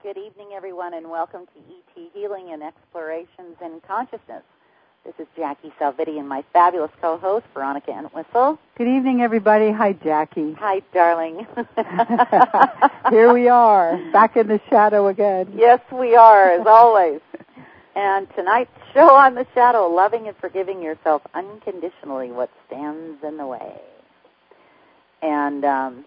Good evening, everyone, and welcome to ET Healing and Explorations in Consciousness. This is Jackie Salviti and my fabulous co-host, Veronica Entwistle. Good evening, everybody. Hi, Jackie. Hi, darling. Here we are, back in the shadow again. Yes, we are, as always. And tonight's show on the shadow, loving and forgiving yourself unconditionally, what stands in the way. And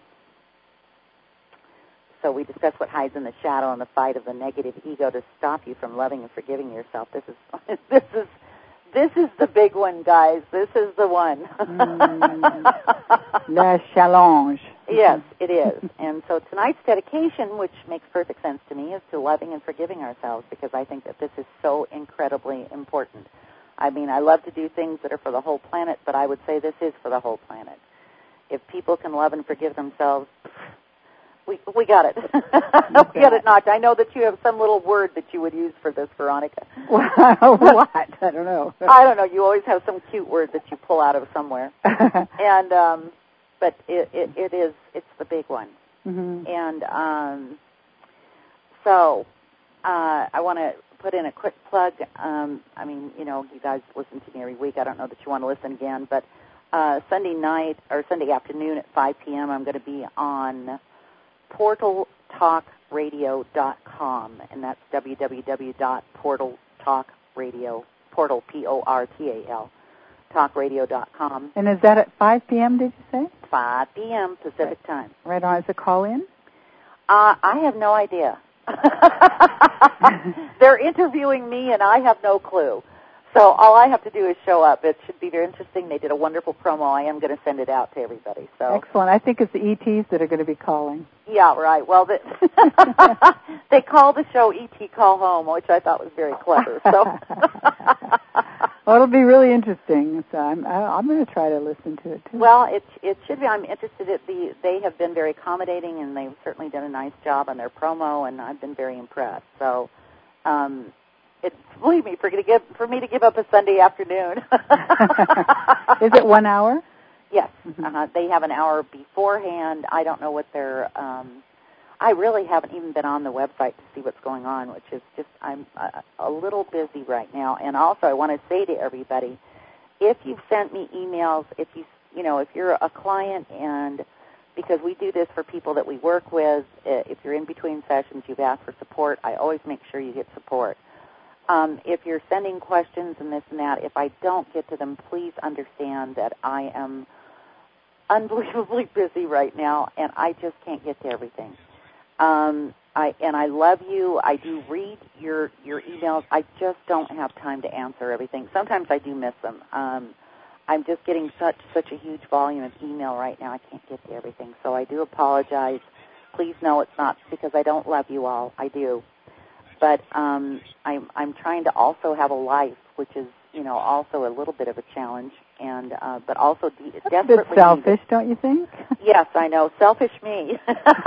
so we discuss what hides in the shadow and the fight of the negative ego to stop you from loving and forgiving yourself. This is the big one, guys. This is the one. Le challenge. Yes, it is. And so tonight's dedication, which makes perfect sense to me, is to loving and forgiving ourselves, because I think that this is so incredibly important. I mean, I love to do things that are for the whole planet, but I would say this is for the whole planet. If people can love and forgive themselves, we got it. We got it knocked. I know that you have some little word that you would use for this, Veronica. What? I don't know. I don't know. You always have some cute word that you pull out of somewhere. And but it's the big one. Mm-hmm. And so I want to put in a quick plug. I mean, you know, you guys listen to me every week. I don't know that you want to listen again, but Sunday night or Sunday afternoon at 5 p.m. I'm going to be on portaltalkradio.com, and that's www.portaltalkradio, portal, P-O-R-T-A-L, talkradio.com. And is that at 5 p.m., did you say? 5 p.m. Pacific time. Right on. Is it call-in? I have no idea. They're interviewing me, and I have no clue. So all I have to do is show up. It should be very interesting. They did a wonderful promo. I am going to send it out to everybody. So excellent. I think it's the ETs that are going to be calling. Yeah, right. Well, they call the show ET Call Home, which I thought was very clever. So well, it'll be really interesting. So I'm going to try to listen to it too. Well, it should be. I'm interested. They have been very accommodating, and they've certainly done a nice job on their promo, and I've been very impressed. So. Believe me, for me to give up a Sunday afternoon. Is it 1 hour? Yes. Mm-hmm. They have an hour beforehand. I don't know what their I really haven't even been on the website to see what's going on, which is just, I'm a little busy right now. And also I want to say to everybody, if you've sent me emails, if you're a client, and because we do this for people that we work with, if you're in between sessions, you've asked for support, I always make sure you get support. If you're sending questions and this and that, if I don't get to them, please understand that I am unbelievably busy right now, and I just can't get to everything. I love you. I do read your emails. I just don't have time to answer everything. Sometimes I do miss them. I'm just getting such a huge volume of email right now. I can't get to everything, so I do apologize. Please know it's not because I don't love you all. I do. But I'm trying to also have a life, which is, also a little bit of a challenge, and but also desperately. That's a bit selfish, don't you think? Yes, I know. Selfish me.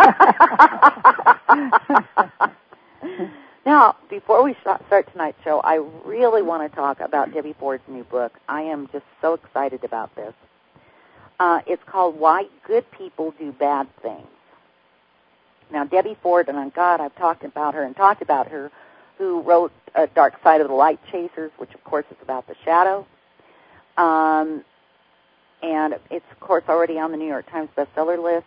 Now, before we start tonight's show, I really want to talk about Debbie Ford's new book. I am just so excited about this. It's called Why Good People Do Bad Things. Now, Debbie Ford, and God, I've talked about her, who wrote Dark Side of the Light Chasers, which, of course, is about the shadow. And it's, of course, already on the New York Times bestseller list.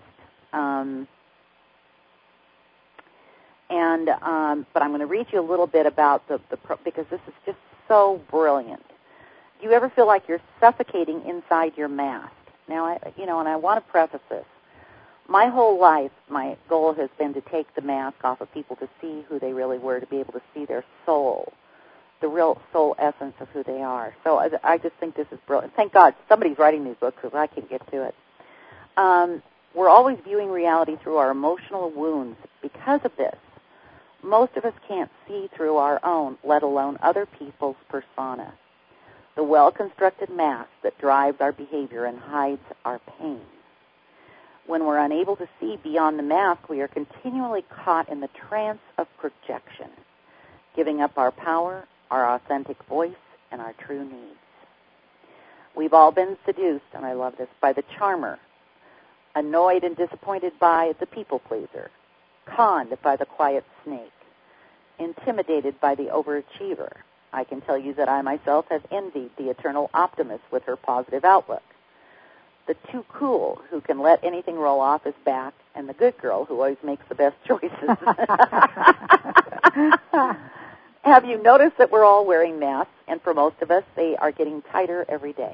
But I'm going to read you a little bit about because this is just so brilliant. Do you ever feel like you're suffocating inside your mask? Now, and I want to preface this. My whole life, my goal has been to take the mask off of people to see who they really were, to be able to see their soul, the real soul essence of who they are. So I just think this is brilliant. Thank God somebody's writing these books because I can't get to it. We're always viewing reality through our emotional wounds. Because of this, most of us can't see through our own, let alone other people's persona, the well-constructed mask that drives our behavior and hides our pain. When we're unable to see beyond the mask, we are continually caught in the trance of projection, giving up our power, our authentic voice, and our true needs. We've all been seduced, and I love this, by the charmer, annoyed and disappointed by the people pleaser, conned by the quiet snake, intimidated by the overachiever. I can tell you that I myself have envied the eternal optimist with her positive outlook. The too cool who can let anything roll off his back, and the good girl who always makes the best choices. Have you noticed that we're all wearing masks, and for most of us, they are getting tighter every day?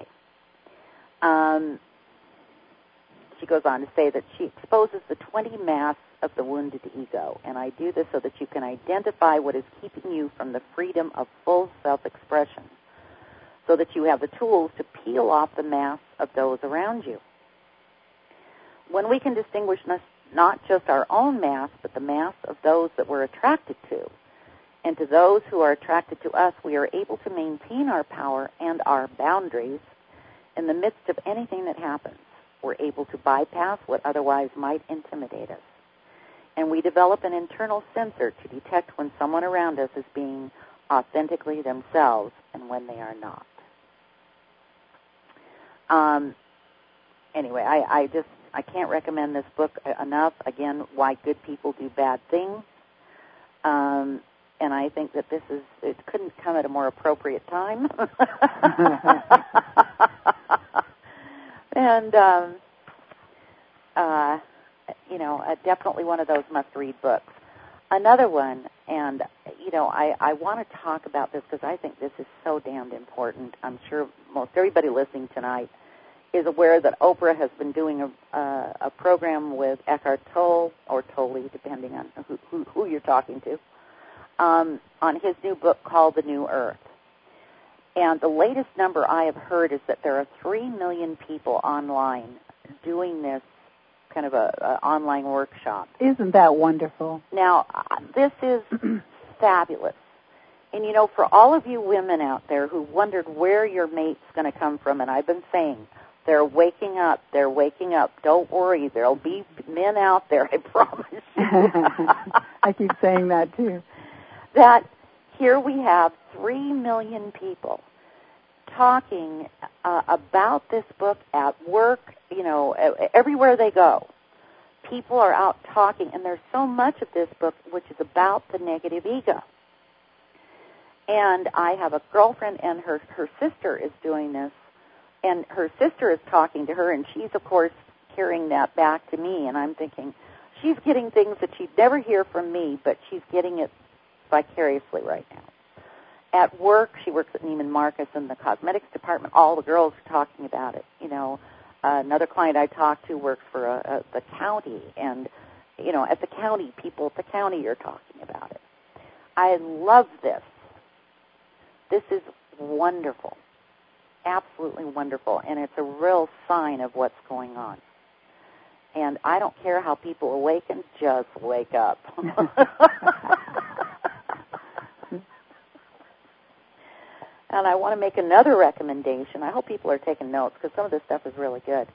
She goes on to say that she exposes the 20 masks of the wounded ego, and I do this so that you can identify what is keeping you from the freedom of full self-expression, so that you have the tools to peel off the masks of those around you. When we can distinguish not just our own masks, but the masks of those that we're attracted to, and to those who are attracted to us, we are able to maintain our power and our boundaries in the midst of anything that happens. We're able to bypass what otherwise might intimidate us. And we develop an internal sensor to detect when someone around us is being authentically themselves and when they are not. Anyway, I can't recommend this book enough. Again, Why Good People Do Bad Things. And I think that it couldn't come at a more appropriate time. And, definitely one of those must-read books. Another one, and, I want to talk about this because I think this is so damned important. I'm sure most everybody listening tonight is aware that Oprah has been doing a program with Eckhart Tolle, or Tolle, depending on who you're talking to, on his new book called The New Earth. And the latest number I have heard is that there are 3 million people online doing this kind of a online workshop. Isn't that wonderful? Now, this is fabulous. And, for all of you women out there who wondered where your mate's going to come from, and I've been saying, they're waking up. They're waking up. Don't worry. There'll be men out there, I promise you. I keep saying that, too. That here we have 3 million people talking about this book at work, everywhere they go. People are out talking, and there's so much of this book which is about the negative ego. And I have a girlfriend, and her sister is doing this, and her sister is talking to her, and she's, of course, carrying that back to me, and I'm thinking, she's getting things that she'd never hear from me, but she's getting it vicariously right now. At work, she works at Neiman Marcus in the cosmetics department. All the girls are talking about it. Another client I talked to works for the county, and, at the county, people at the county are talking about it. I love this. This is wonderful, absolutely wonderful, and it's a real sign of what's going on. And I don't care how people awaken, just wake up. And I want to make another recommendation. I hope people are taking notes because some of this stuff is really good.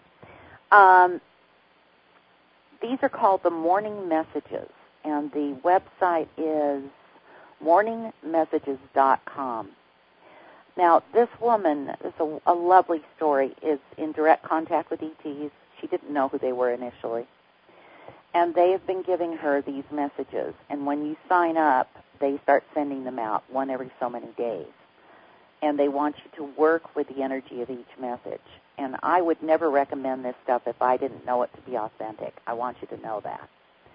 These are called the Morning Messages, and the website is morningmessages.com. Now, this woman, it's a lovely story, is in direct contact with ETs. She didn't know who they were initially. And they have been giving her these messages. And when you sign up, they start sending them out, one every so many days. And they want you to work with the energy of each message. And I would never recommend this stuff if I didn't know it to be authentic. I want you to know that.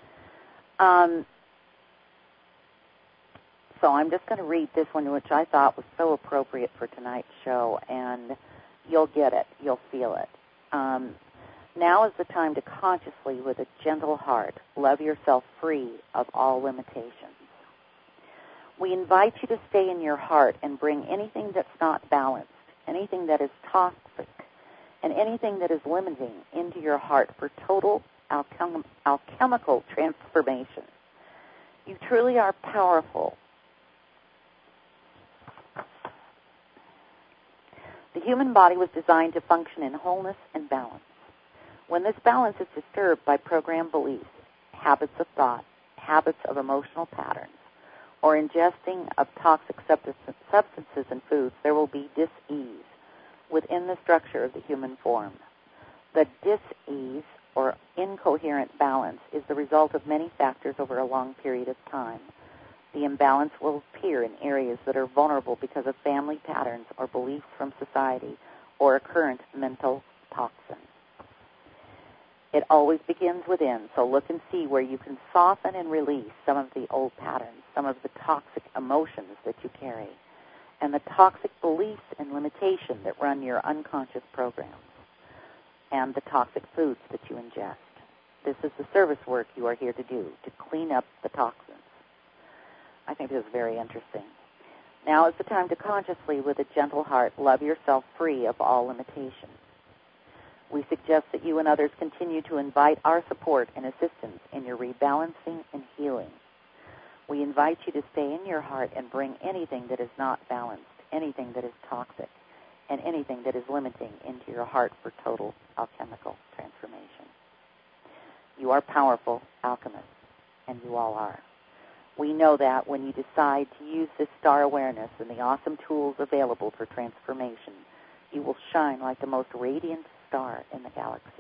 So I'm just going to read this one, which I thought was so appropriate for tonight's show, and you'll get it. You'll feel it. Now is the time to consciously, with a gentle heart, love yourself free of all limitations. We invite you to stay in your heart and bring anything that's not balanced, anything that is toxic, and anything that is limiting into your heart for total alchemical transformation. You truly are powerful. The human body was designed to function in wholeness and balance. When this balance is disturbed by programmed beliefs, habits of thought, habits of emotional patterns, or ingesting of toxic substances and foods, there will be dis-ease within the structure of the human form. The dis-ease, or incoherent balance, is the result of many factors over a long period of time. The imbalance will appear in areas that are vulnerable because of family patterns or beliefs from society or a current mental toxin. It always begins within, so look and see where you can soften and release some of the old patterns, some of the toxic emotions that you carry, and the toxic beliefs and limitations that run your unconscious programs, and the toxic foods that you ingest. This is the service work you are here to do, to clean up the toxins. I think this is very interesting. Now is the time to consciously, with a gentle heart, love yourself free of all limitations. We suggest that you and others continue to invite our support and assistance in your rebalancing and healing. We invite you to stay in your heart and bring anything that is not balanced, anything that is toxic, and anything that is limiting into your heart for total alchemical transformation. You are powerful alchemists, and you all are. We know that when you decide to use this star awareness and the awesome tools available for transformation, you will shine like the most radiant star in the galaxy.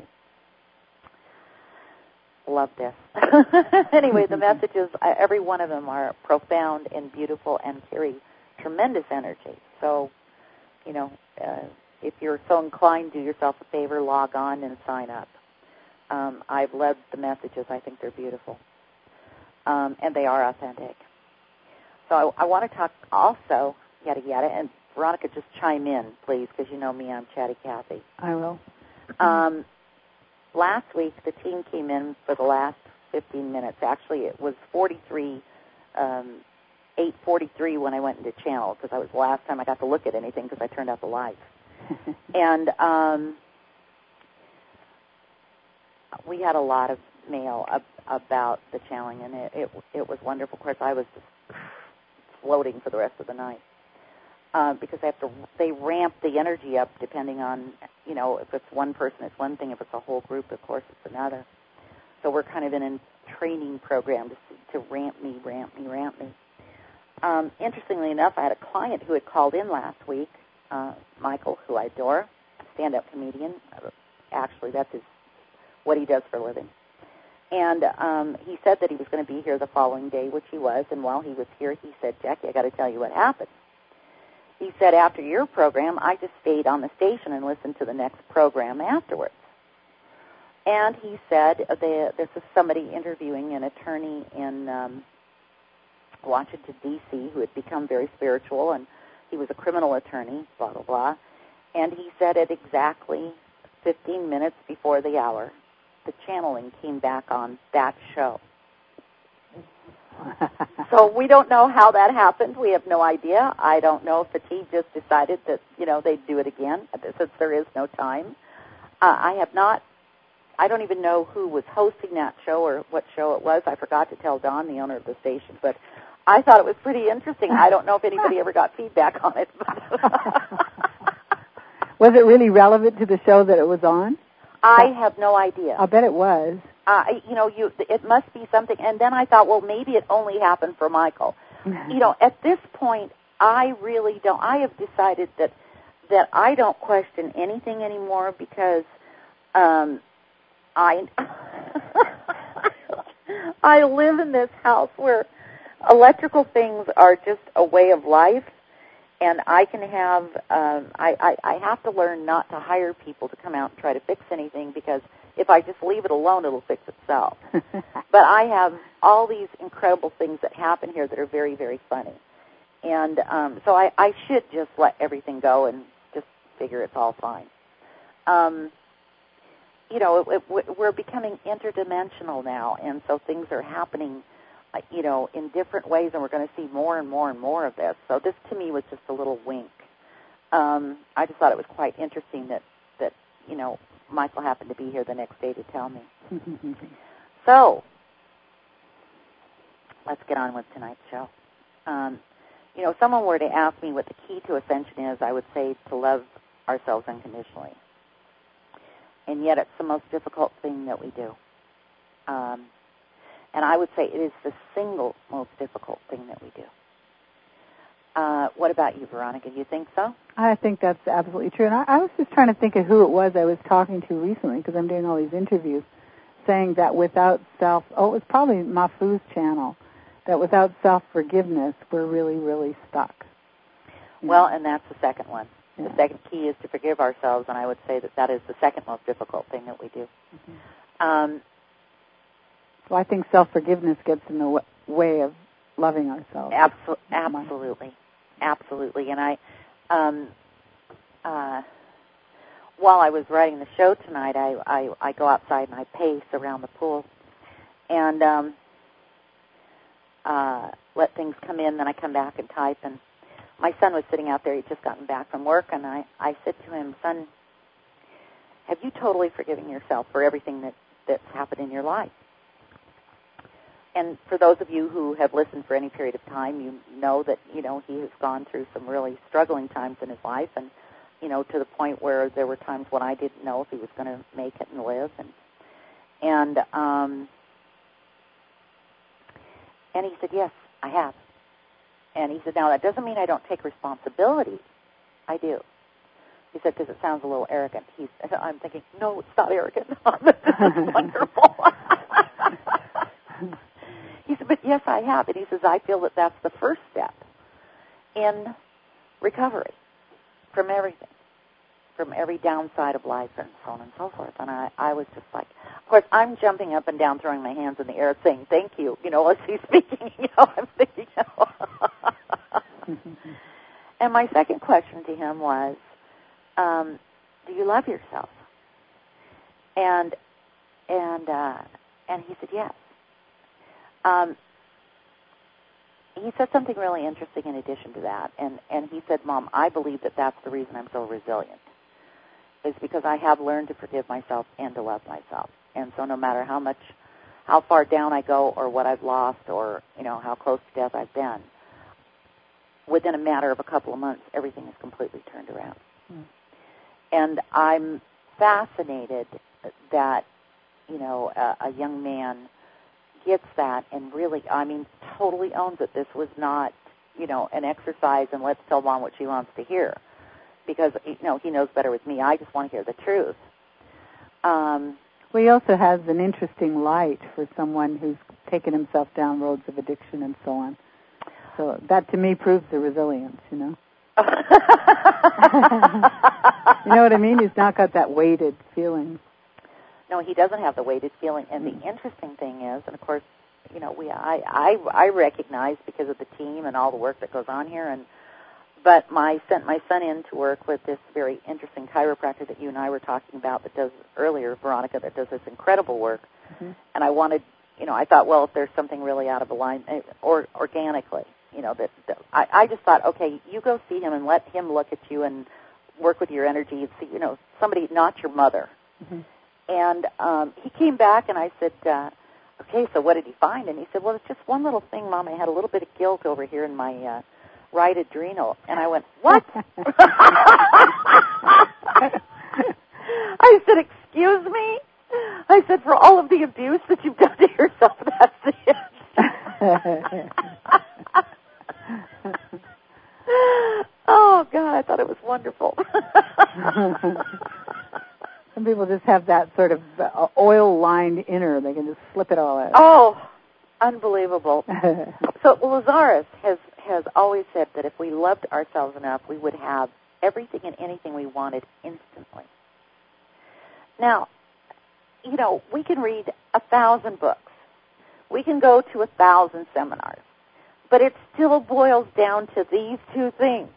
Love this. Anyway, the messages, every one of them are profound and beautiful and carry tremendous energy. So, if you're so inclined, do yourself a favor, log on and sign up. I've led the messages. I think they're beautiful. And they are authentic. So I want to talk also, yada, yada, and Veronica, just chime in, please, because you know me, I'm Chatty Cathy. I will. Last week, the team came in for the last 15 minutes. Actually, it was 8:43 when I went into channel, because that was the last time I got to look at anything because I turned out the lights. And we had a lot of mail about the channeling, and it was wonderful. Of course, I was just floating for the rest of the night because they ramp the energy up depending on, if it's one person, it's one thing. If it's a whole group, of course, it's another. So we're kind of in a training program to ramp me. Interestingly enough, I had a client who had called in last week, Michael, who I adore, stand-up comedian. Actually, that's what he does for a living. And he said that he was going to be here the following day, which he was. And while he was here, he said, Jackie, I got to tell you what happened. He said, after your program, I just stayed on the station and listened to the next program afterwards. And he said, this is somebody interviewing an attorney in Washington, D.C., who had become very spiritual, and he was a criminal attorney, blah, blah, blah. And he said at exactly 15 minutes before the hour, the channeling came back on that show. So we don't know how that happened. We have no idea. I don't know if the team just decided that, they'd do it again, since there is no time. I don't even know who was hosting that show or what show it was. I forgot to tell Don, the owner of the station, but I thought it was pretty interesting. I don't know if anybody ever got feedback on it. Was it really relevant to the show that it was on? I have no idea. I bet it was. It must be something. And then I thought, well, maybe it only happened for Michael. At this point, I really don't. I have decided that I don't question anything anymore because I I live in this house where electrical things are just a way of life. And I can have, I have to learn not to hire people to come out and try to fix anything, because if I just leave it alone, it'll fix itself. But I have all these incredible things that happen here that are very, very funny. And so I should just let everything go and just figure it's all fine. We're becoming interdimensional now, and so things are happening in different ways, and we're going to see more and more and more of this. So this, to me, was just a little wink. I just thought it was quite interesting that Michael happened to be here the next day to tell me. So let's get on with tonight's show. If someone were to ask me what the key to ascension is, I would say to love ourselves unconditionally. And yet it's the most difficult thing that we do. And I would say it is the single most difficult thing that we do. What about you, Veronica? Do you think so? I think that's absolutely true. And I was just trying to think of who it was I was talking to recently, because I'm doing all these interviews, saying that without self, it was probably Mafu's channel, that without self-forgiveness, we're really, really stuck. Well, and that's the second one. Yeah. The second key is to forgive ourselves, and I would say that is the second most difficult thing that we do. Mm-hmm. So I think self-forgiveness gets in the way of loving ourselves. Absolutely. And while I was writing the show tonight, I go outside and I pace around the pool and let things come in. Then I come back and type. And my son was sitting out there. He'd just gotten back from work, and I said to him, "Son, have you totally forgiven yourself for everything that's happened in your life?" And for those of you who have listened for any period of time, you know that, he has gone through some really struggling times in his life, and, to the point where there were times when I didn't know if he was going to make it and live. And he said, "Yes, I have." And he said, "Now, that doesn't mean I don't take responsibility. I do." He said, "Because it sounds a little arrogant." I'm thinking, no, it's not arrogant. This is wonderful. He said, "But yes, I have." And he says, "I feel that that's the first step in recovery from everything, from every downside of life and so on and so forth." And I was just like, of course, I'm jumping up and down, throwing my hands in the air, saying, "Thank you," as he's speaking. I'm thinking, And my second question to him was, do you love yourself? And he said, yes. He said something really interesting in addition to that, and he said, "Mom, I believe that that's the reason I'm so resilient, is because I have learned to forgive myself and to love myself. And so no matter how far down I go or what I've lost or, how close to death I've been, within a matter of a couple of months, everything is completely turned around." Mm. And I'm fascinated that, a young man gets that and really, totally owns it. This was not, an exercise and let's tell Mom what she wants to hear, because, he knows better with me. I just want to hear the truth. Well, he also has an interesting light for someone who's taken himself down roads of addiction and so on. So that, to me, proves the resilience, You know what I mean? He's not got that weighted feeling. No, he doesn't have the weighted feeling. And the interesting thing is, and of course, I recognize because of the team and all the work that goes on here. But I sent my son in to work with this very interesting chiropractor that you and I were talking about that does earlier, Veronica, that does this incredible work. Mm-hmm. And I wanted, I thought, well, if there's something really out of alignment or organically, I just thought, okay, you go see him and let him look at you and work with your energy and see, somebody, not your mother. Mm-hmm. And he came back and I said, okay, so what did he find? And he said, well, it's just one little thing, Mom. I had a little bit of guilt over here in my right adrenal. And I went, what? I said, excuse me? I said, for all of the abuse that you've done to yourself, that's it. Oh, God, I thought it was wonderful. Some people just have that sort of oil-lined inner. They can just flip it all out. Oh, unbelievable. So Lazarus has always said that if we loved ourselves enough, we would have everything and anything we wanted instantly. Now, we can read 1,000 books. We can go to 1,000 seminars. But it still boils down to these two things.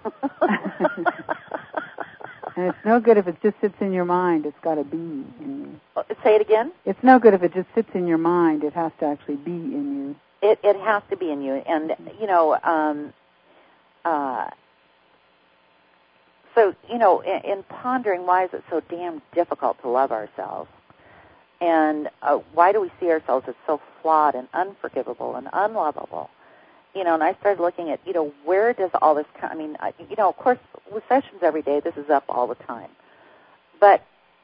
And it's no good if it just sits in your mind. It's got to be in you. Say it again? It's no good if it just sits in your mind. It has to actually be in you. It has to be in you. And, so, in pondering why is it so damn difficult to love ourselves, and why do we see ourselves as so flawed and unforgivable and unlovable, and I started looking at, where does all this come? Of course, with sessions every day, this is up all the time. But,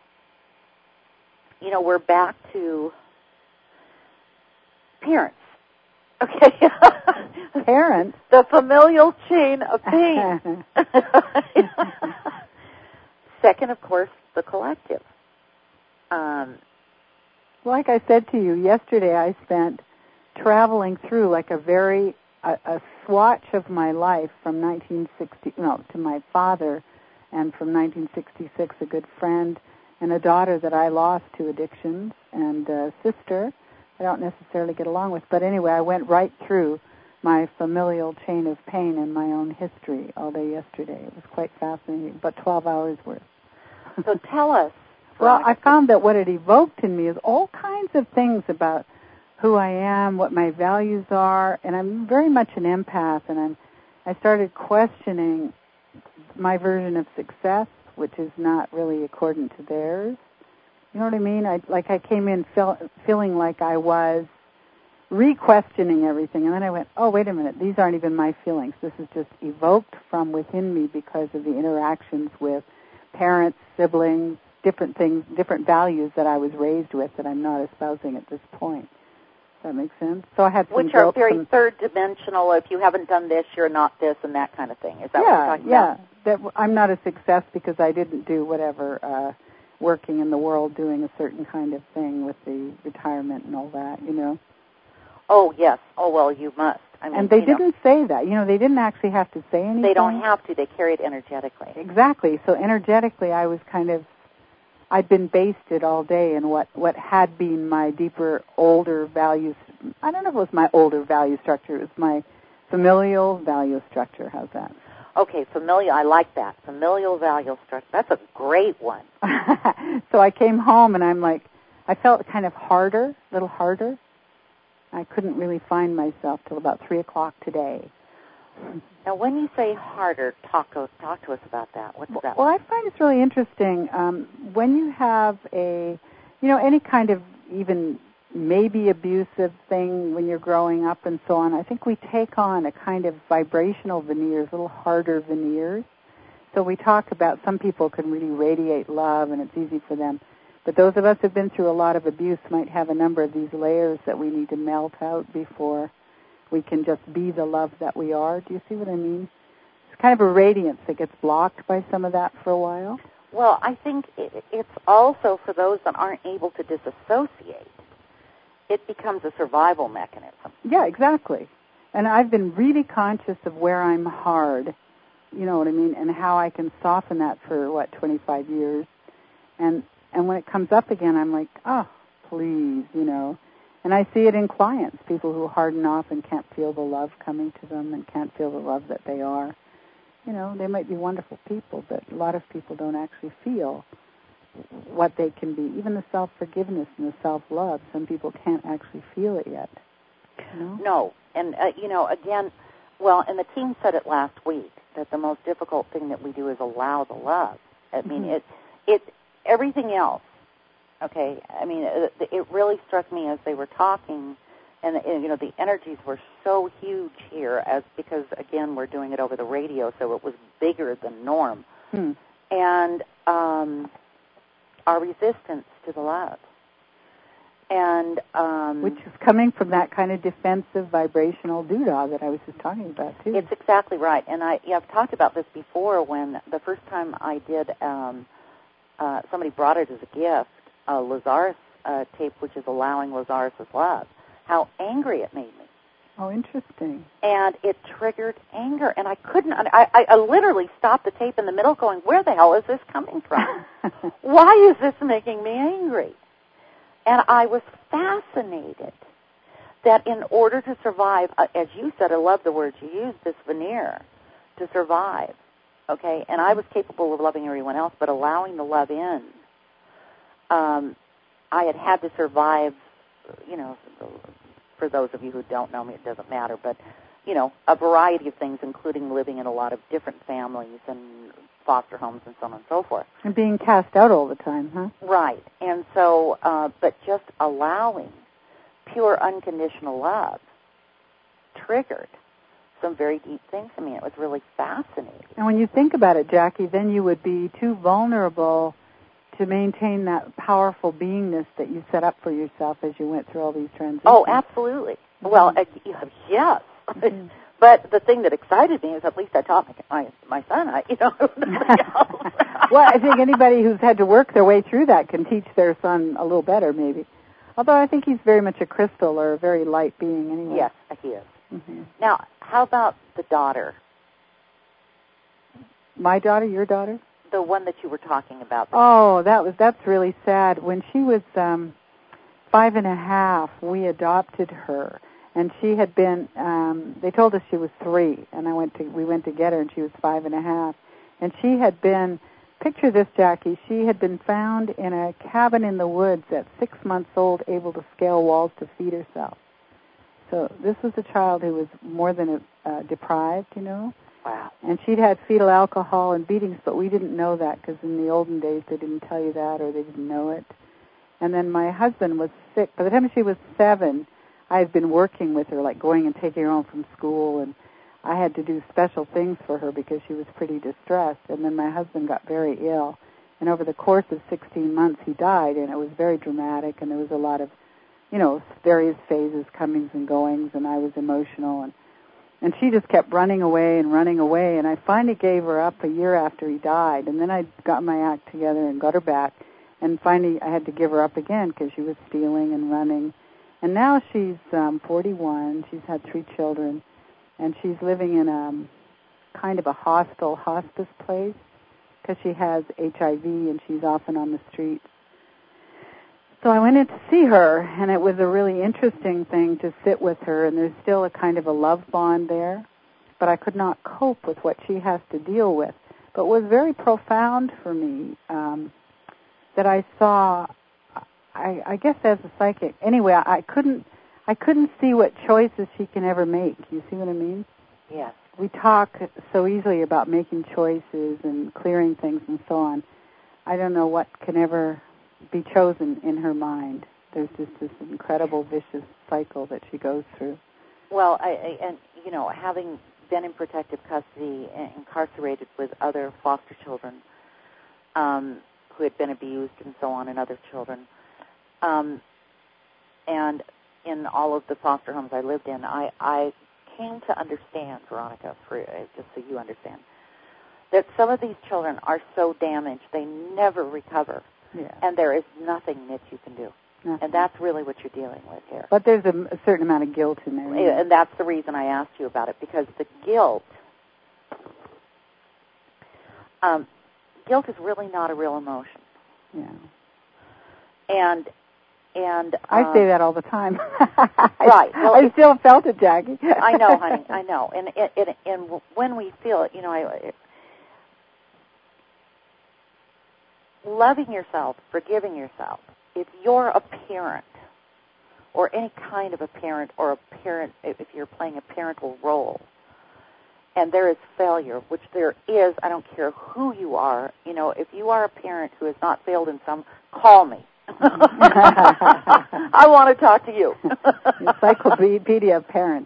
we're back to parents. Okay? Parents? The familial chain of pain. Second, of course, the collective. Like I said to you, yesterday I spent traveling through like a swatch of my life from 1960, to my father, and from 1966, a good friend, and a daughter that I lost to addictions, and a sister I don't necessarily get along with. But anyway, I went right through my familial chain of pain and my own history all day yesterday. It was quite fascinating, about 12 hours worth. So tell us. Well, I found that what it evoked in me is all kinds of things about who I am, what my values are, and I'm very much an empath, and I started questioning my version of success, which is not really accordant to theirs. You know what I mean? I came in feeling like I was re-questioning everything, and then I went, oh, wait a minute, these aren't even my feelings. This is just evoked from within me because of the interactions with parents, siblings, different things, different values that I was raised with that I'm not espousing at this point. Does that make sense? So I had some which are very third-dimensional. If you haven't done this, you're not this, and that kind of thing. Is that what you're talking about? Yeah. That I'm not a success because I didn't do whatever working in the world doing a certain kind of thing with the retirement and all that, you know. Oh, yes. Oh, well, you must. I mean, and they didn't say that. You know, they didn't actually have to say anything. They don't have to. They carry it energetically. Exactly. So energetically, I was I'd been basted all day in what had been my deeper, older values. I don't know if it was my older value structure. It was my familial value structure. How's that? Okay, familial. I like that. Familial value structure. That's a great one. So I came home and I'm like, I felt kind of harder, a little harder. I couldn't really find myself till about 3 o'clock today. Now, when you say harder, talk to us about that. What's that? Well, I find it's really interesting when you have any kind of even maybe abusive thing when you're growing up and so on. I think we take on a kind of vibrational veneers, little harder veneers. So we talk about some people can really radiate love and it's easy for them. But those of us who have been through a lot of abuse might have a number of these layers that we need to melt out before we can just be the love that we are. Do you see what I mean? It's kind of a radiance that gets blocked by some of that for a while. Well, I think it's also for those that aren't able to disassociate. It becomes a survival mechanism. Yeah, exactly. And I've been really conscious of where I'm hard, you know what I mean, and how I can soften that for, 25 years. And when it comes up again, I'm like, oh, please, you know. And I see it in clients, people who harden off and can't feel the love coming to them and can't feel the love that they are. You know, they might be wonderful people, but a lot of people don't actually feel what they can be. Even the self-forgiveness and the self-love, some people can't actually feel it yet. You know? No. And, again, and the team said it last week, that the most difficult thing that we do is allow the love. I mean, it's everything else. Okay, I mean, it really struck me as they were talking, and the energies were so huge here, because again we're doing it over the radio, so it was bigger than norm, and our resistance to the love, and which is coming from that kind of defensive vibrational doodah that I was just talking about too. It's exactly right, and I've talked about this before when the first time I did. Somebody brought it as a gift. A Lazarus tape, which is allowing Lazarus' love, how angry it made me. Oh, interesting. And it triggered anger, and I couldn't, I literally stopped the tape in the middle going, where the hell is this coming from? Why is this making me angry? And I was fascinated that in order to survive, as you said, I love the words you used, this veneer, to survive, okay, and I was capable of loving everyone else, but allowing the love in, I had to survive, for those of you who don't know me, it doesn't matter, but, a variety of things, including living in a lot of different families and foster homes and so on and so forth. And being cast out all the time, huh? Right. And so, but just allowing pure unconditional love triggered some very deep things in me. It was really fascinating. And when you think about it, Jackie, then you would be too vulnerable to maintain that powerful beingness that you set up for yourself as you went through all these transitions. Oh, absolutely. Mm-hmm. Well, yes. Mm-hmm. But the thing that excited me is at least I taught my son, Well, I think anybody who's had to work their way through that can teach their son a little better, maybe. Although I think he's very much a crystal or a very light being anyway. Yes, he is. Mm-hmm. Now, how about the daughter? My daughter, your daughter? The one that you were talking about. Oh, that's really sad. When she was 5.5, we adopted her, and she had been. They told us she was 3, and we went to get her, and she was 5.5, and she had been. Picture this, Jackie. She had been found in a cabin in the woods at 6 months old, able to scale walls to feed herself. So this was a child who was more than deprived, you know. Wow. And she'd had fetal alcohol and beatings, but we didn't know that because in the olden days they didn't tell you that or they didn't know it. And then my husband was sick. By the time she was 7, I had been working with her, like going and taking her home from school, and I had to do special things for her because she was pretty distressed. And then my husband got very ill. And over the course of 16 months, he died, and it was very dramatic, and there was a lot of, you know, various phases, comings and goings, and I was emotional. And she just kept running away, and I finally gave her up a year after he died. And then I got my act together and got her back. And finally I had to give her up again because she was stealing and running. And now she's 41. She's had 3 children. And she's living in a kind of a hostile hospice place because she has HIV and she's often on the streets. So I went in to see her, and it was a really interesting thing to sit with her, and there's still a kind of a love bond there, but I could not cope with what she has to deal with. But what was very profound for me that I saw, I guess as a psychic, anyway, I couldn't see what choices she can ever make. You see what I mean? Yes. We talk so easily about making choices and clearing things and so on. I don't know what can ever be chosen in her mind. There's just this incredible vicious cycle that she goes through. Well, and you know, having been in protective custody and incarcerated with other foster children who had been abused and so on, and other children, and in all of the foster homes I lived in, I came to understand, Veronica, just so you understand, that some of these children are so damaged they never recover. Yeah. And there is nothing that you can do. Nothing. And that's really what you're dealing with here. But there's a certain amount of guilt in there. Yeah. And that's the reason I asked you about it, because the guilt is really not a real emotion. Yeah. And I say that all the time. Right. Well, I still felt it, Jackie. I know, honey. I know. And when we feel it, you know, loving yourself, forgiving yourself, if you're a parent or any kind of a parent or a parent, if you're playing a parental role, and there is failure, which there is, I don't care who you are, you know, if you are a parent who has not failed in some, call me. I want to talk to you. Encyclopedia of parents.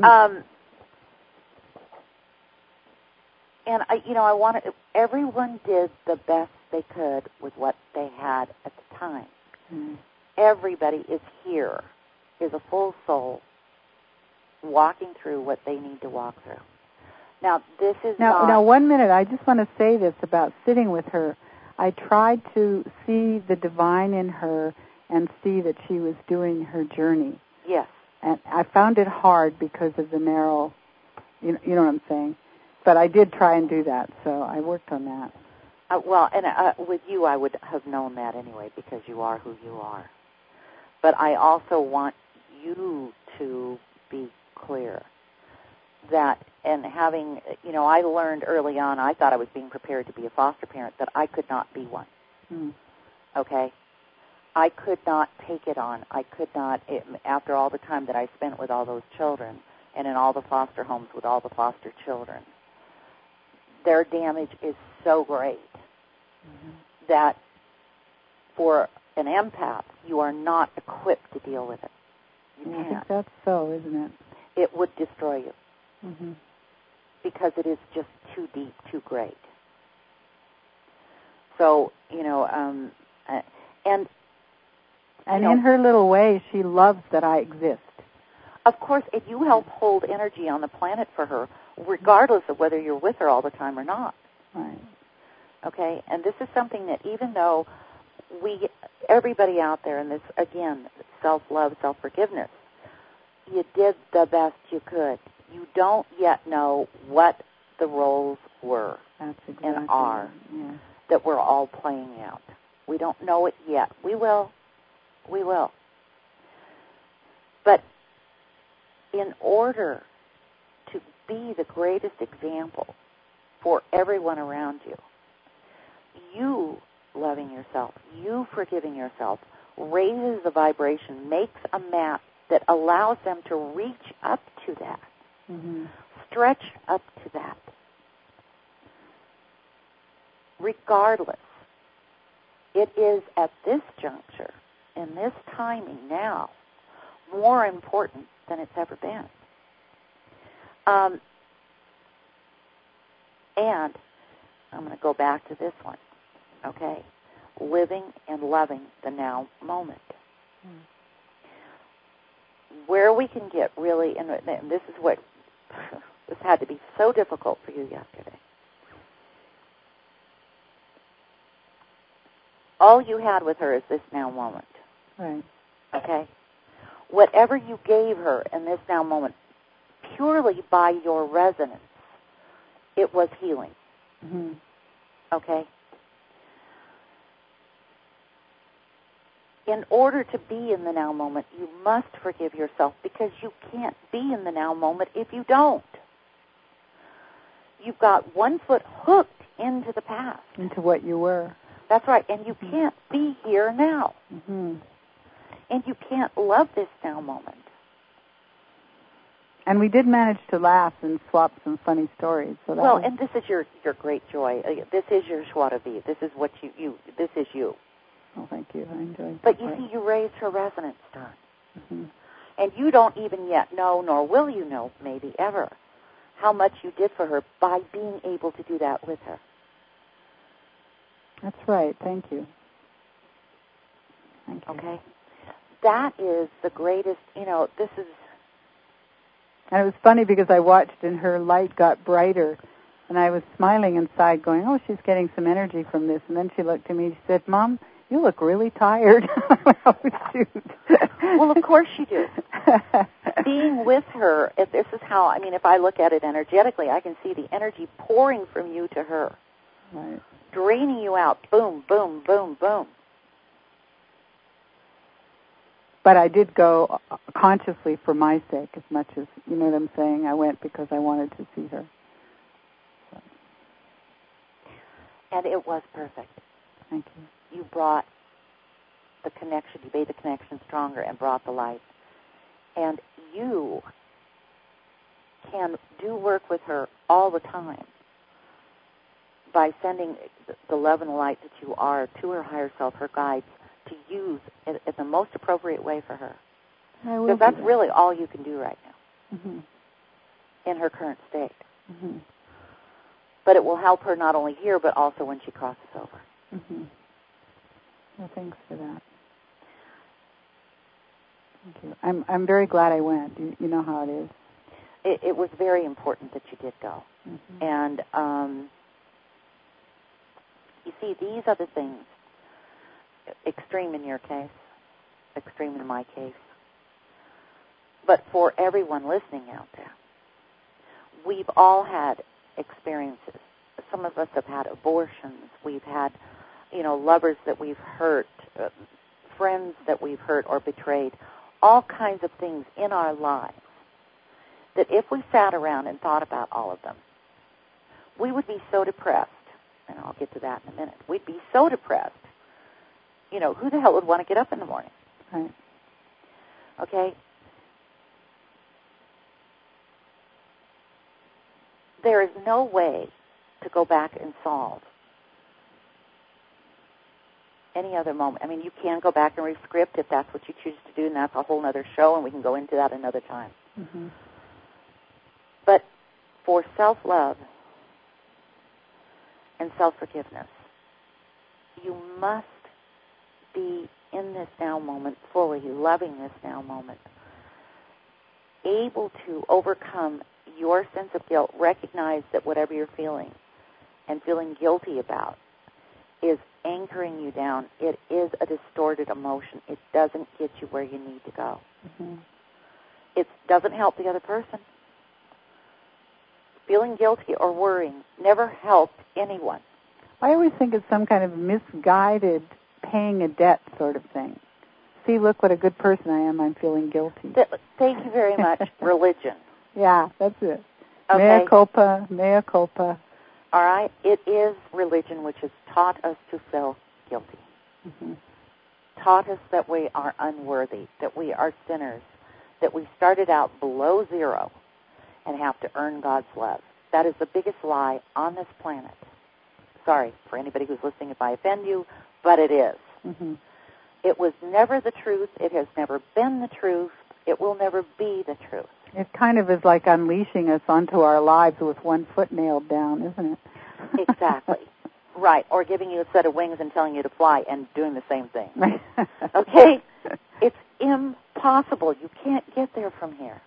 And I want to. Everyone did the best they could with what they had at the time. Mm. Everybody is here, is a full soul, walking through what they need to walk through. Now, this is Now, 1 minute. I just want to say this about sitting with her. I tried to see the divine in her and see that she was doing her journey. Yes. And I found it hard because of the narrow, you know what I'm saying? But I did try and do that, so I worked on that. With you, I would have known that anyway, because you are who you are. But I also want you to be clear that, and having, you know, I learned early on, I thought I was being prepared to be a foster parent, that I could not be one. Mm. Okay? I could not take it on. I could not, after all the time that I spent with all those children and in all the foster homes with all the foster children, their damage is so great that for an empath, you are not equipped to deal with it. You I can't. think that's so, isn't it? It would destroy you Mm-hmm. because it is just too deep, too great. So, you know, and in her little way, she loves that I exist. Of course, if you help hold energy on the planet for her, regardless of whether you're with her all the time or not. Right. Okay? And this is something that even though everybody out there, and this, again, self-love, self-forgiveness, you did the best you could. You don't yet know what the roles were and are that we're all playing out. We don't know it yet. We will. We will. But in order to be the greatest example for everyone around you, you loving yourself, you forgiving yourself, raises the vibration, makes a map that allows them to reach up to that, stretch up to that. Regardless, it is at this juncture, in this timing now, more important than it's ever been. And I'm going to go back to this one, okay? Living and loving the now moment. Where we can get really, and this is what, this had to be so difficult for you yesterday. All you had with her is this now moment. Right. Okay? Whatever you gave her in this now moment, purely by your resonance, it was healing. Okay? In order to be in the now moment, you must forgive yourself, because you can't be in the now moment if you don't. You've got one foot hooked into the past. Into what you were. That's right. And you can't be here now. And you can't love this now moment. And we did manage to laugh and swap some funny stories. So that and this is your great joy. This is your joie de vivre. This is what you this is you. Oh, thank you. I enjoyed that. But you see, you raised her resonance, Don. And you don't even yet know, nor will you know, maybe ever, how much you did for her by being able to do that with her. That's right. Thank you. Thank you. Okay? That is the greatest, this is... And it was funny because I watched and her light got brighter, and I was smiling inside going, oh, she's getting some energy from this. And then she looked at me and she said, Mom, you look really tired. Oh, shoot. Well, of course you do. Being with her, this is how, if I look at it energetically, I can see the energy pouring from you to her. Right. Draining you out. Boom, boom, boom, boom. But I did go consciously for my sake as much as, you know what I'm saying? I went because I wanted to see her. So. And it was perfect. Thank you. You brought the connection, you made the connection stronger and brought the light. And you can do work with her all the time by sending the love and the light that you are to her higher self, her guides, to use it in the most appropriate way for her. Because that's really all you can do right now in her current state. But it will help her not only here, but also when she crosses over. Well, thanks for that. Thank you. I'm very glad I went. You know how it is. It was very important that you did go. And you see, these are the things, extreme in your case, extreme in my case, but for everyone listening out there, we've all had experiences. Some of us have had abortions. We've had, lovers that we've hurt, friends that we've hurt or betrayed, all kinds of things in our lives that if we sat around and thought about all of them, we would be so depressed, and I'll get to that in a minute. We'd be so depressed. Who the hell would want to get up in the morning? Right. Okay? There is no way to go back and solve any other moment. You can go back and re-script if that's what you choose to do, and that's a whole other show, and we can go into that another time. But for self-love and self-forgiveness, you must be in this now moment fully, loving this now moment, able to overcome your sense of guilt, recognize that whatever you're feeling and feeling guilty about is anchoring you down. It is a distorted emotion. It doesn't get you where you need to go. Mm-hmm. It doesn't help the other person. Feeling guilty or worrying never helped anyone. I always think it's some kind of misguided paying a debt sort of thing. See, look what a good person I am. I'm feeling guilty. Thank you very much. Religion. Yeah, that's it. Okay. Mea culpa, mea culpa. All right? It is religion which has taught us to feel guilty. Mm-hmm. Taught us that we are unworthy, that we are sinners, that we started out below zero and have to earn God's love. That is the biggest lie on this planet. Sorry for anybody who's listening if I offend you, but it is. Mm-hmm. It was never the truth. It has never been the truth. It will never be the truth. It kind of is like unleashing us onto our lives with one foot nailed down, isn't it? Exactly. Right. Or giving you a set of wings and telling you to fly and doing the same thing. Okay? It's impossible. You can't get there from here.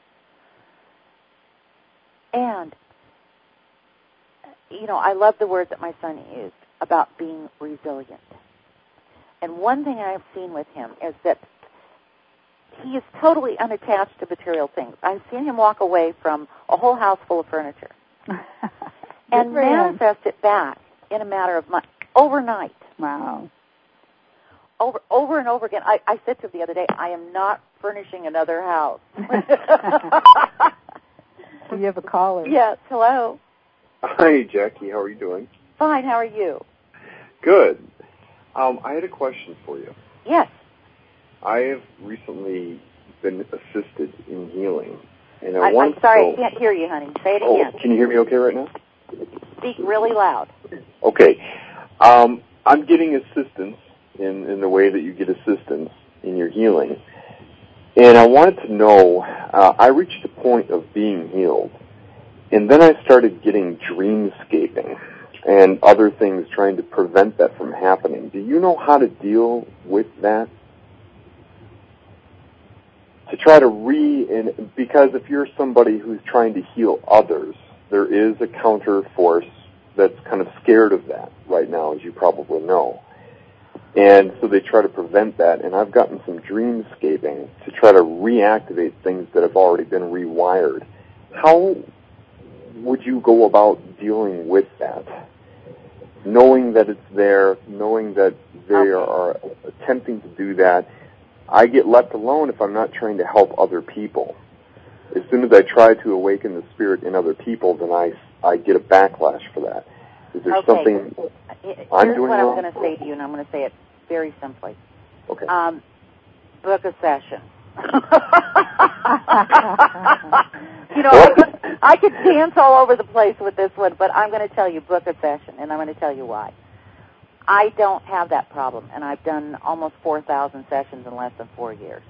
And, you know, I love the word that my son used about being resilient. And one thing I've seen with him is that he is totally unattached to material things. I've seen him walk away from a whole house full of furniture and manifest it back in a matter of months, overnight. Wow. Over and over again. I said to him the other day, I am not furnishing another house. You have a caller. Yes, hello. Hi, Jackie. How are you doing? Fine, how are you? Good. I had a question for you. Yes. I have recently been assisted in healing. And I'm sorry, I can't hear you, honey. Say it again. Oh, can you hear me okay right now? Speak really loud. Okay. I'm getting assistance in the way that you get assistance in your healing. And I wanted to know, I reached a point of being healed, and then I started getting dreamscaping and other things trying to prevent that from happening. Do you know how to deal with that? To try to because if you're somebody who's trying to heal others, there is a counter force that's kind of scared of that right now, as you probably know. And so they try to prevent that, and I've gotten some dreamscaping to try to reactivate things that have already been rewired. How would you go about dealing with that? Knowing that it's there, knowing that they are attempting to do that, I get left alone if I'm not trying to help other people. As soon as I try to awaken the spirit in other people, then I get a backlash for that. Is there something I'm doing wrong? Here's what I'm going to say to you, and I'm going to say it very simply. Okay. Book a session. You know, I could dance all over the place with this one, but I'm going to tell you, book a session, and I'm going to tell you why. I don't have that problem, and I've done almost 4,000 sessions in less than 4 years.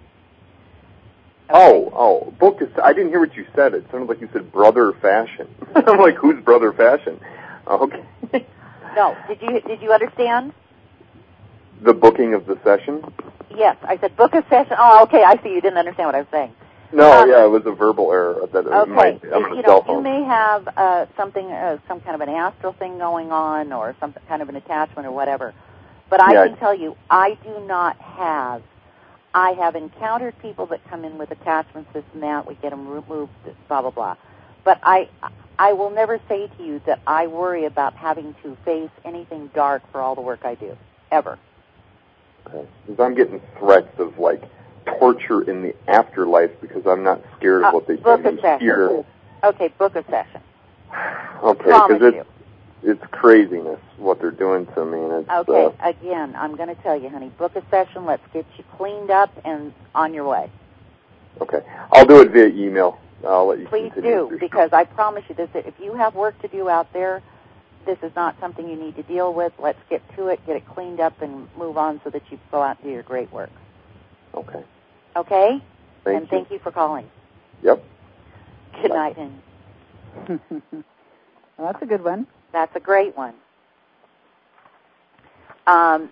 Okay. I didn't hear what you said. It sounded like you said Brother Fashion. I'm like, who's Brother Fashion? Okay. No, did you understand? The booking of the session? Yes, I said book a session. Oh, okay, I see. You didn't understand what I was saying. No, it was a verbal error. Okay, I'm on a cell phone. You may have some kind of an astral thing going on, or some kind of an attachment or whatever. But I can tell you, I do not have. I have encountered people that come in with attachments, this and that. We get them removed, blah blah blah. But I will never say to you that I worry about having to face anything dark for all the work I do, ever. Okay, because I'm getting threats of like torture in the afterlife because I'm not scared of what they do. Book a session. Okay, book a session. Okay, because it's craziness what they're doing to me. And it's, again, I'm going to tell you, honey, book a session. Let's get you cleaned up and on your way. Okay, I'll do it via email. I'll let you Please do, because I promise you this. If you have work to do out there, this is not something you need to deal with. Let's get to it, get it cleaned up, and move on so that you go out and do your great work. Okay. Okay? Thank you for calling. Yep. Good night, honey. Well, that's a good one. That's a great one. And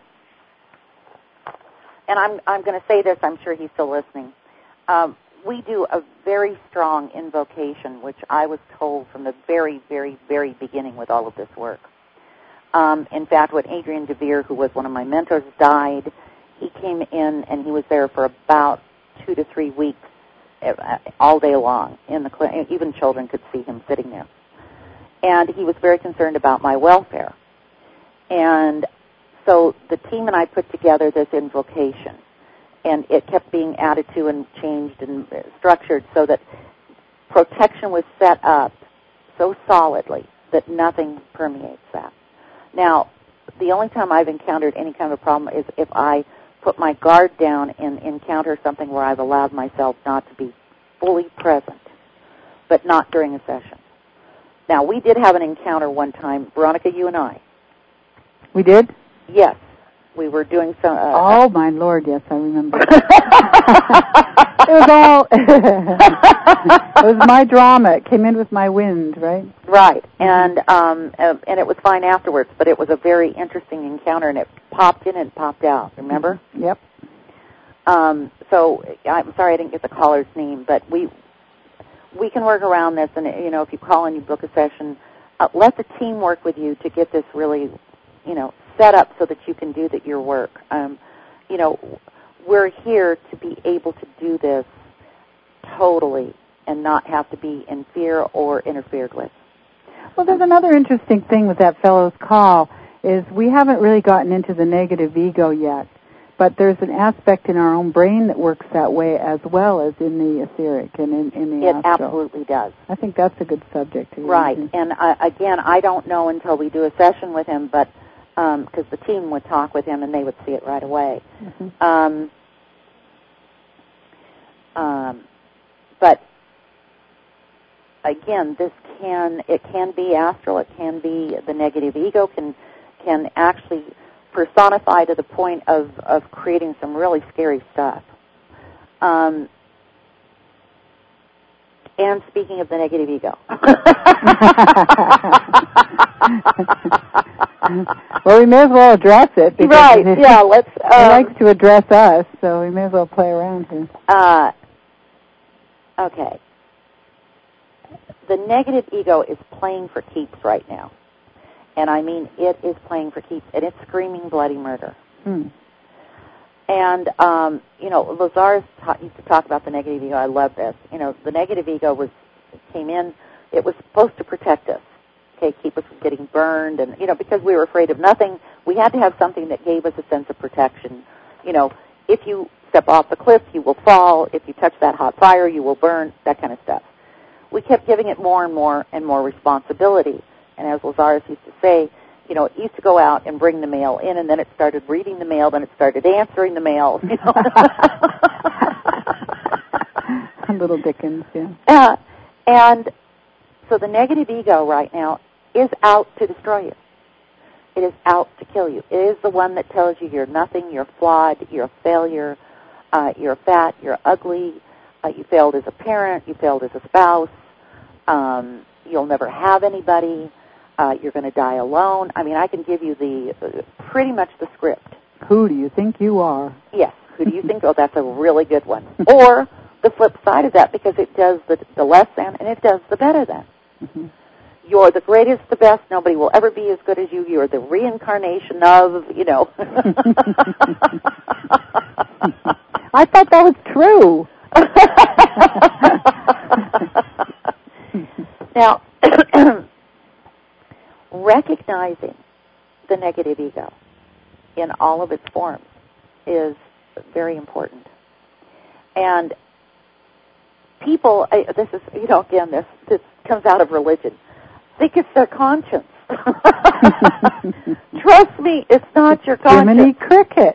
I'm going to say this. I'm sure he's still listening. We do a very strong invocation, which I was told from the very, very, very beginning with all of this work. In fact, when Adrian DeVere, who was one of my mentors, died, he came in and he was there for about 2 to 3 weeks, all day long in the clinic. Even children could see him sitting there. And he was very concerned about my welfare. And so the team and I put together this invocation, and it kept being added to and changed and structured so that protection was set up so solidly that nothing permeates that. Now, the only time I've encountered any kind of problem is if I put my guard down and encounter something where I've allowed myself not to be fully present, but not during a session. Now, we did have an encounter one time, Veronica, you and I. We did? Yes. We were doing some... oh, my Lord, yes, I remember. It was all... it was my drama. It came in with my wind, right? Right. And it was fine afterwards, but it was a very interesting encounter, and it popped in and popped out, remember? Yep. So I'm sorry I didn't get the caller's name, but we can work around this, and, you know, if you call and you book a session, let the team work with you to get this really, you know, set up so that you can do your work. You know, we're here to be able to do this totally and not have to be in fear or interfered with. Well, there's another interesting thing with that fellow's call is we haven't really gotten into the negative ego yet, but there's an aspect in our own brain that works that way as well as in the etheric and in the It astral. absolutely does. I think that's a good subject. Right. And, again, I don't know until we do a session with him, but because the team would talk with him and they would see it right away. Mm-hmm. But again, it can be astral. It can be the negative ego can actually personify to the point of creating some really scary stuff. And speaking of the negative ego. Well, we may as well address it. Right, yeah, let's... It likes to address us, so we may as well play around here. Okay. The negative ego is playing for keeps right now. And I mean, it is playing for keeps, and it's screaming bloody murder. And, you know, Lazarus used to talk about the negative ego. I love this. You know, the negative ego came in, it was supposed to protect us, okay, keep us from getting burned. And, you know, because we were afraid of nothing, we had to have something that gave us a sense of protection. You know, if you step off the cliff, you will fall. If you touch that hot fire, you will burn, that kind of stuff. We kept giving it more and more and more responsibility. And as Lazarus used to say, you know, it used to go out and bring the mail in, and then it started reading the mail, then it started answering the mail. You know? Little Dickens, yeah. And so the negative ego right now is out to destroy you. It is out to kill you. It is the one that tells you you're nothing, you're flawed, you're a failure, you're fat, you're ugly, you failed as a parent, you failed as a spouse, you'll never have anybody, you're going to die alone. I mean, I can give you pretty much the script. Who do you think you are? Yes. Who do you think? Oh, that's a really good one. Or the flip side of that, because it does the less than and it does the better than. Mm-hmm. You're the greatest, the best. Nobody will ever be as good as you. You're the reincarnation of, you know. I thought that was true. Now, recognizing the negative ego in all of its forms is very important. And people, this is, you know, again, this comes out of religion, think it's their conscience. Trust me, it's not your conscience. Jiminy Cricket.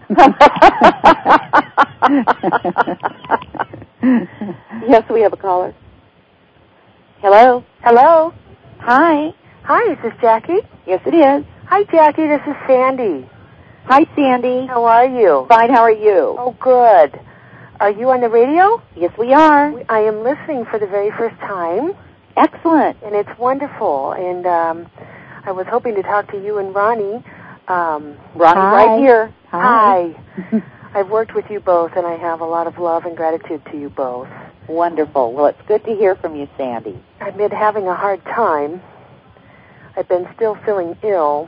Yes, we have a caller. Hello? Hello? Hi. Hi, is this Jackie? Yes, it is. Hi, Jackie, this is Sandy. Hi, Sandy. How are you? Fine, how are you? Oh, good. Are you on the radio? Yes, we are. I am listening for the very first time. Excellent. And it's wonderful. And I was hoping to talk to you and Ronnie. Ronnie's right here. Hi. I've worked with you both, and I have a lot of love and gratitude to you both. Wonderful. Well, it's good to hear from you, Sandy. I've been having a hard time. I've been still feeling ill.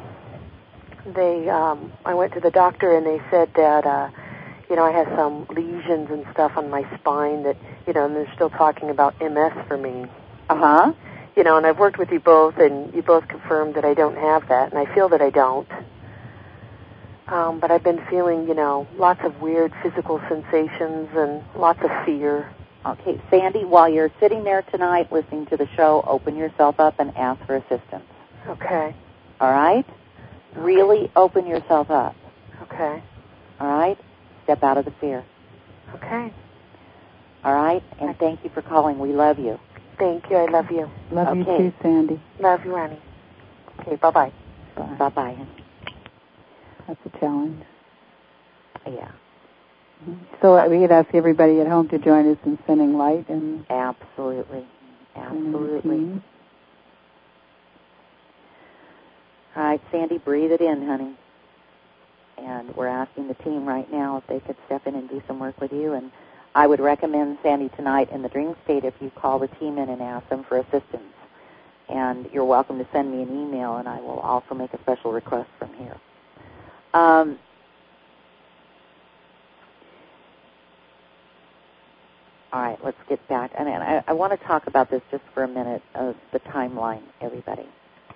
I went to the doctor and they said that, I have some lesions and stuff on my spine that, and they're still talking about MS for me. Uh-huh. And I've worked with you both, and you both confirmed that I don't have that, and I feel that I don't. But I've been feeling, lots of weird physical sensations and lots of fear. Okay, Sandy, while you're sitting there tonight listening to the show, open yourself up and ask for assistance. Okay. All right? Okay. Really open yourself up. Okay. All right? Step out of the fear. Okay. All right? And thank you for calling. We love you. Thank you. I love you. Love you too, Sandy. Love you, Ronnie. Okay, bye-bye. Bye. Bye-bye. That's a challenge. Yeah. So we could ask everybody at home to join us in sending light and absolutely. Absolutely. All right, Sandy, breathe it in, honey. And we're asking the team right now if they could step in and do some work with you. And I would recommend, Sandy, tonight in the dream state, if you call the team in and ask them for assistance. And you're welcome to send me an email, and I will also make a special request from here. All right, let's get back. And I want to talk about this just for a minute, of the timeline, everybody.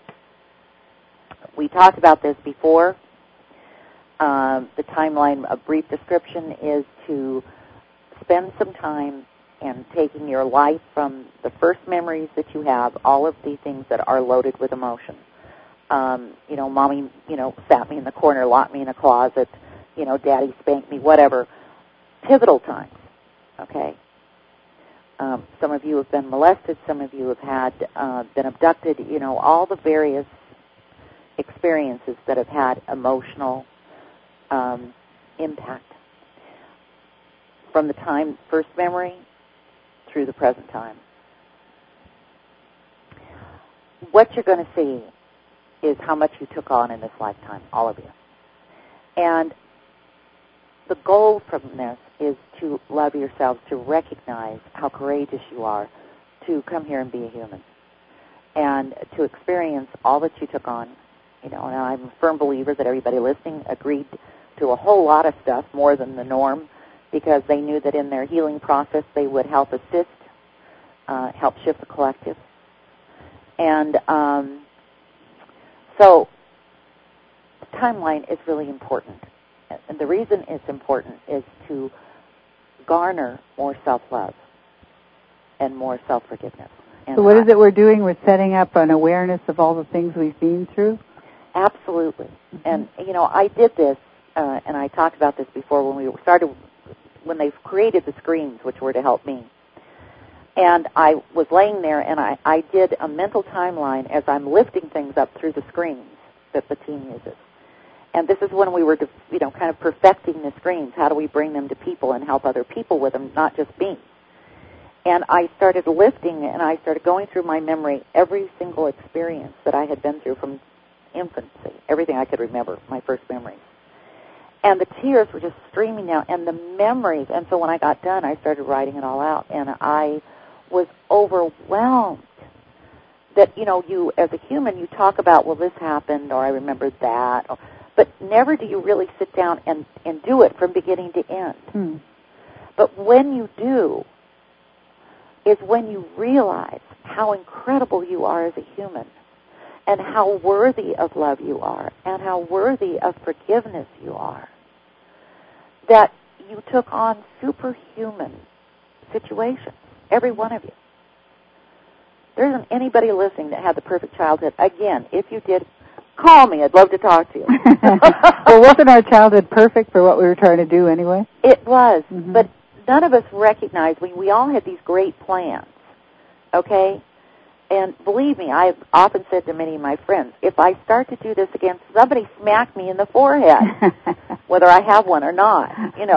We talked about this before. The timeline, a brief description, is to spend some time and taking your life from the first memories that you have, all of the things that are loaded with emotion. Mommy, sat me in the corner, locked me in a closet, Daddy spanked me, whatever. Pivotal times, okay? Some of you have been molested. Some of you have been abducted. All the various experiences that have had emotional impact from the time, first memory, through the present time. What you're going to see is how much you took on in this lifetime, all of you. And the goal from this is to love yourselves, to recognize how courageous you are to come here and be a human, and to experience all that you took on. And I'm a firm believer that everybody listening agreed to a whole lot of stuff, more than the norm, because they knew that in their healing process they would help assist, help shift the collective. And so the timeline is really important. And the reason it's important is to garner more self-love and more self-forgiveness. So what is it we're doing? We're setting up an awareness of all the things we've been through? Absolutely. Mm-hmm. And, I did this, and I talked about this before when they created the screens, which were to help me. And I was laying there, and I did a mental timeline as I'm lifting things up through the screens that the team uses. And this is when we were, kind of perfecting the screens. How do we bring them to people and help other people with them, not just me? And I started lifting, and I started going through my memory, every single experience that I had been through from infancy, everything I could remember, my first memories. And the tears were just streaming down, and the memories. And so when I got done, I started writing it all out, and I was overwhelmed that, you, as a human, you talk about, well, this happened, or I remembered that, but never do you really sit down and do it from beginning to end. But when you do, is when you realize how incredible you are as a human, and how worthy of love you are, and how worthy of forgiveness you are, that you took on superhuman situations, every one of you. There isn't anybody listening that had the perfect childhood. Again, if you did, call me. I'd love to talk to you. Well, wasn't our childhood perfect for what we were trying to do anyway? It was, but none of us recognized. We all had these great plans, okay? And believe me, I've often said to many of my friends, if I start to do this again, somebody smack me in the forehead, whether I have one or not,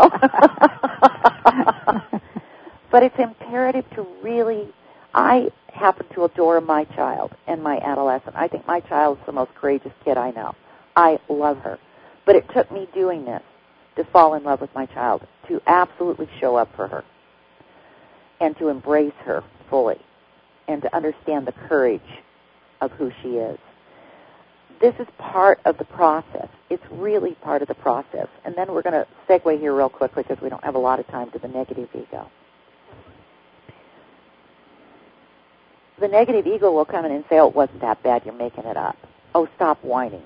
But it's imperative to really, I happen to adore my child and my adolescent. I think my child is the most courageous kid I know. I love her. But it took me doing this to fall in love with my child, to absolutely show up for her, and to embrace her fully, and to understand the courage of who she is. this is part of the process. It's really part of the process. And then we're going to segue here real quickly because we don't have a lot of time to the negative ego. The negative ego will come in and say, oh, it wasn't that bad, you're making it up. Oh, stop whining.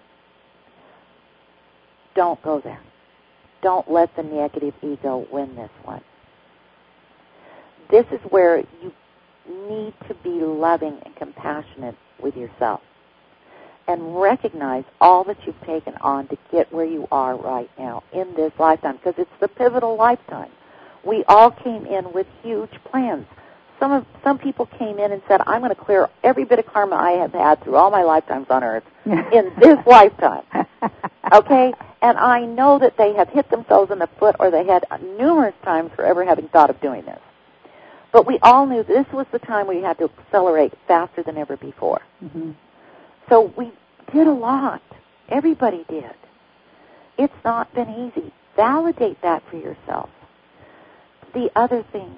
Don't go there. Don't let the negative ego win this one. This is where you need to be loving and compassionate with yourself and recognize all that you've taken on to get where you are right now in this lifetime, because it's the pivotal lifetime. We all came in with huge plans. Some people came in and said, I'm going to clear every bit of karma I have had through all my lifetimes on Earth in this lifetime. Okay? And I know that they have hit themselves in the foot, or they had numerous times for ever having thought of doing this. But we all knew this was the time we had to accelerate faster than ever before. Mm-hmm. So we did a lot. Everybody did. It's not been easy. Validate that for yourself. The other thing,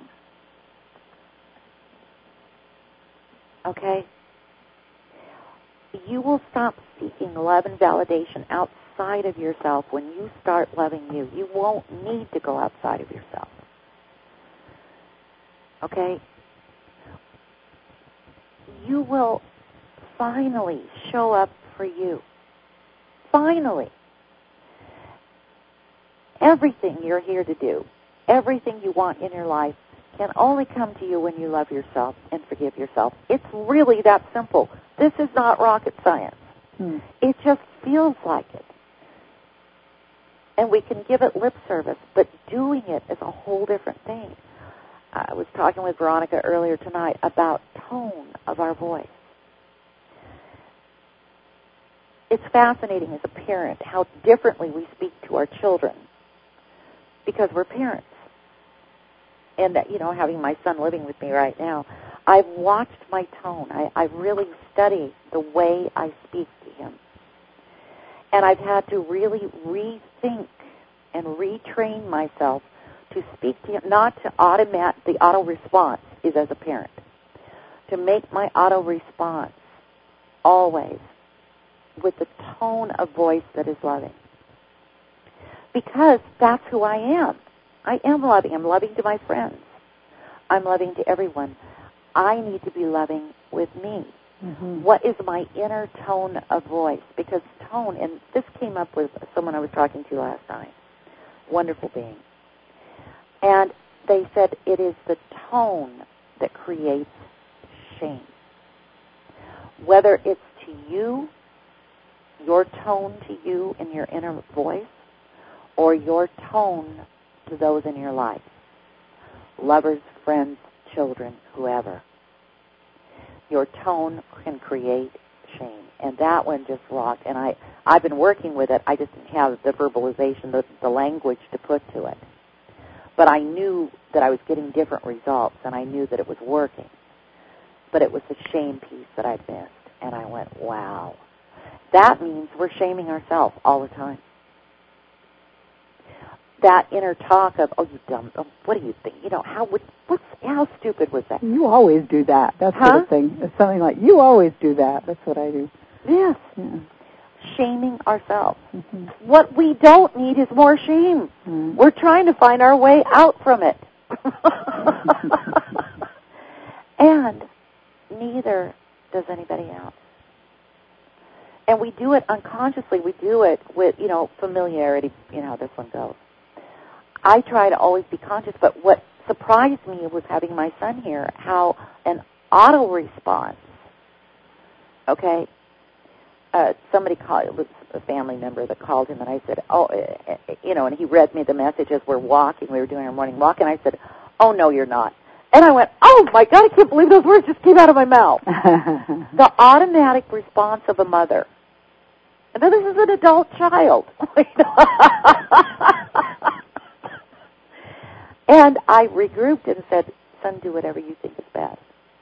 okay, you will stop seeking love and validation outside of yourself when you start loving you. You won't need to go outside of yourself. Okay? You will finally show up for you. Finally. Everything you're here to do, everything you want in your life can only come to you when you love yourself and forgive yourself. It's really that simple. This is not rocket science. It just feels like it. And we can give it lip service, but doing it is a whole different thing. I was talking with Veronica earlier tonight about tone of our voice. It's fascinating as a parent how differently we speak to our children because we're parents. And, having my son living with me right now, I've watched my tone. I really study the way I speak to him. And I've had to really rethink and retrain myself to speak to him, not to the auto response is as a parent, to make my auto response always with the tone of voice that is loving. Because that's who I am. I am loving. I'm loving to my friends. I'm loving to everyone. I need to be loving with me. Mm-hmm. What is my inner tone of voice? Because tone, and this came up with someone I was talking to last night, wonderful being. And they said it is the tone that creates shame. Whether it's to you, your tone to you in your inner voice, or your tone to those in your life, lovers, friends, children, whoever. Your tone can create shame. And that one just rocked. And I've been working with it. I just didn't have the verbalization, the language to put to it. But I knew that I was getting different results, and I knew that it was working. But it was the shame piece that I'd missed. And I went, wow. That means we're shaming ourselves all the time. That inner talk of, oh, you dumb, oh, what do you think? How stupid was that? You always do that. That's sort of thing. It's something like, you always do that. That's what I do. Yes. Yeah. Shaming ourselves. Mm-hmm. What we don't need is more shame. Mm-hmm. We're trying to find our way out from it. And neither does anybody else. And we do it unconsciously. We do it with, familiarity. You know how this one goes. I try to always be conscious, but what surprised me was having my son here, how an auto response, okay, somebody called, it was a family member that called him, and I said, and he read me the message as we're walking. We were doing our morning walk, and I said, oh, no, you're not. And I went, oh, my God, I can't believe those words just came out of my mouth. The automatic response of a mother. And then this is an adult child. And I regrouped and said, son, do whatever you think is best.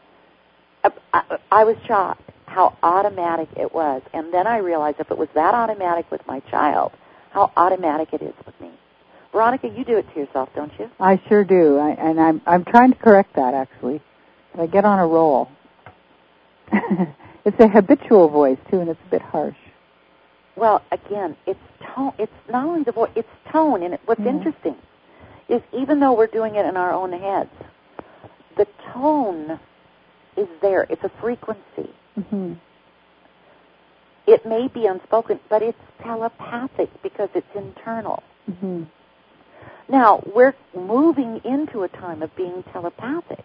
I was shocked how automatic it was. And then I realized if it was that automatic with my child, how automatic it is with me. Veronica, you do it to yourself, don't you? I sure do. I'm trying to correct that, actually. I get on a roll. It's a habitual voice, too, and it's a bit harsh. Well, again, it's tone. It's not only the voice, it's tone. And what's interesting is even though we're doing it in our own heads, the tone is there. It's a frequency. Mm-hmm. It may be unspoken, but it's telepathic because it's internal. Mm-hmm. Now, we're moving into a time of being telepathic.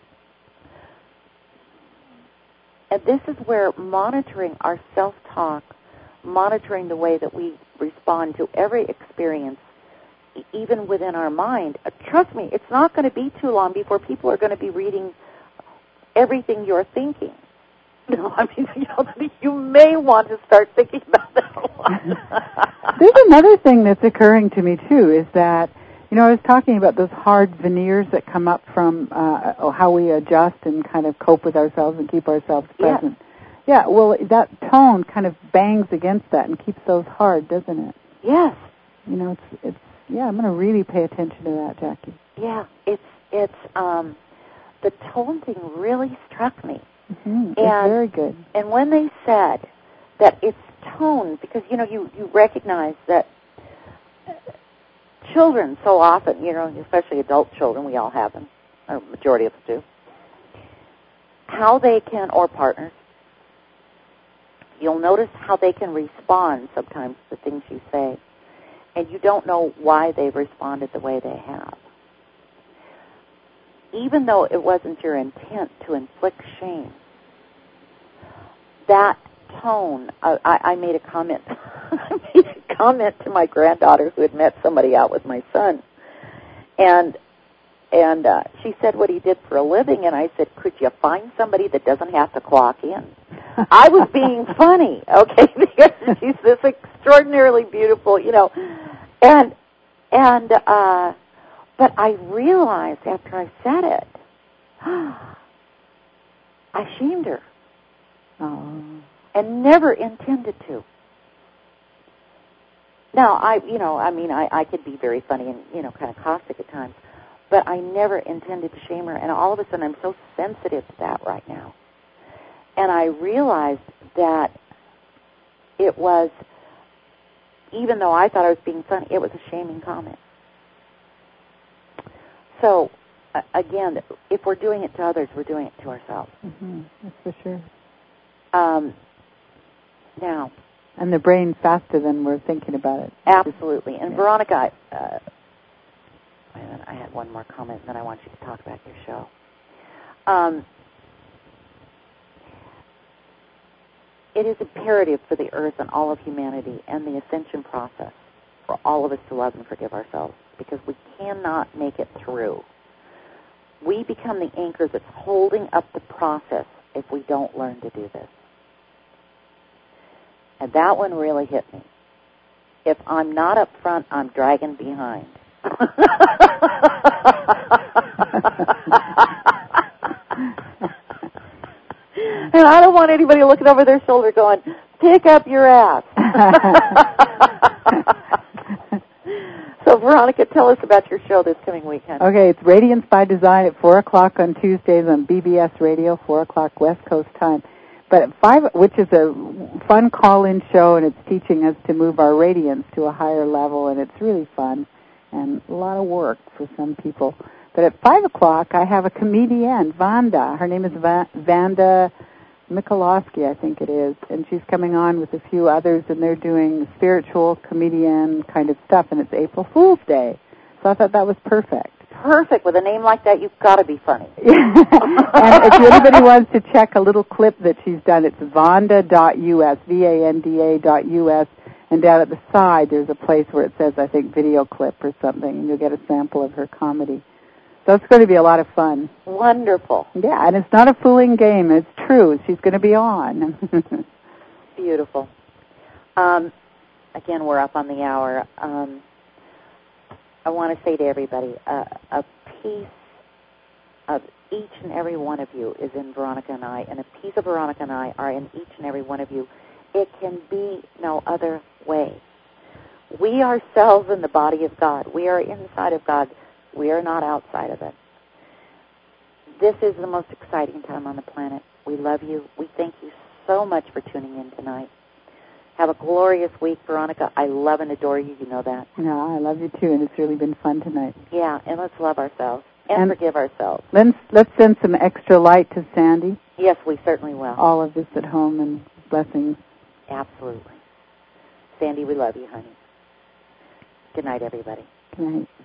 And this is where monitoring our self-talk, monitoring the way that we respond to every experience, even within our mind. Trust me, it's not going to be too long before people are going to be reading everything you're thinking. No, I mean, you may want to start thinking about that a lot. There's another thing that's occurring to me, too, is that, I was talking about those hard veneers that come up from how we adjust and kind of cope with ourselves and keep ourselves present. Yeah, well, that tone kind of bangs against that and keeps those hard, doesn't it? Yes. It's I'm going to really pay attention to that, Jackie. Yeah, it's the tone thing really struck me. Mm-hmm. It's very good. And when they said that it's tone, because, you recognize that children so often, especially adult children, we all have them, or majority of us do, how they can, or partners, you'll notice how they can respond sometimes to things you say, and you don't know why they've responded the way they have. Even though it wasn't your intent to inflict shame, that tone, I made a comment. I made a comment to my granddaughter who had met somebody out with my son, and she said what he did for a living, and I said, could you find somebody that doesn't have to clock in? I was being funny, okay, because she's this extraordinarily beautiful, but I realized after I said it, I shamed her. Oh. And never intended to. Now, I could be very funny and, kind of caustic at times, but I never intended to shame her, and all of a sudden I'm so sensitive to that right now. And I realized that it was, even though I thought I was being funny, it was a shaming comment. So, again, if we're doing it to others, we're doing it to ourselves. Mm-hmm. That's for sure. Now. And the brain's faster than we're thinking about it. Absolutely. And Veronica, I had one more comment, and then I want you to talk about your show. It is imperative for the earth and all of humanity and the ascension process for all of us to love and forgive ourselves, because we cannot make it through. We become the anchor that's holding up the process if we don't learn to do this. And that one really hit me. If I'm not up front, I'm dragging behind. And I don't want anybody looking over their shoulder going, pick up your ass. So, Veronica, tell us about your show this coming weekend. Okay, it's Radiance by Design at 4 o'clock on Tuesdays on BBS Radio, 4 o'clock West Coast time. But at 5, which is a fun call-in show, and it's teaching us to move our radiance to a higher level, and it's really fun and a lot of work for some people. But at 5 o'clock, I have a comedian, Vanda. Her name is Vanda Mikulowski, I think it is, and she's coming on with a few others, and they're doing spiritual comedian kind of stuff, and it's April Fool's Day. So I thought that was perfect. Perfect. With a name like that, you've got to be funny. And if anybody wants to check a little clip that she's done, it's vanda.us, VANDA.us, and down at the side there's a place where it says, I think, video clip or something, and you'll get a sample of her comedy. So it's going to be a lot of fun. Wonderful. Yeah, and it's not a fooling game. It's true. She's going to be on. Beautiful. Again, we're up on the hour. I want to say to everybody, a piece of each and every one of you is in Veronica and I, and a piece of Veronica and I are in each and every one of you. It can be no other way. We ourselves in the body of God. We are inside of God. We are not outside of it. This is the most exciting time on the planet. We love you. We thank you so much for tuning in tonight. Have a glorious week, Veronica. I love and adore you. You know that. Yeah, I love you too, and it's really been fun tonight. Yeah, and let's love ourselves and forgive ourselves. Let's send some extra light to Sandy. Yes, we certainly will. All of this at home, and blessings. Absolutely. Sandy, we love you, honey. Good night, everybody. Good night.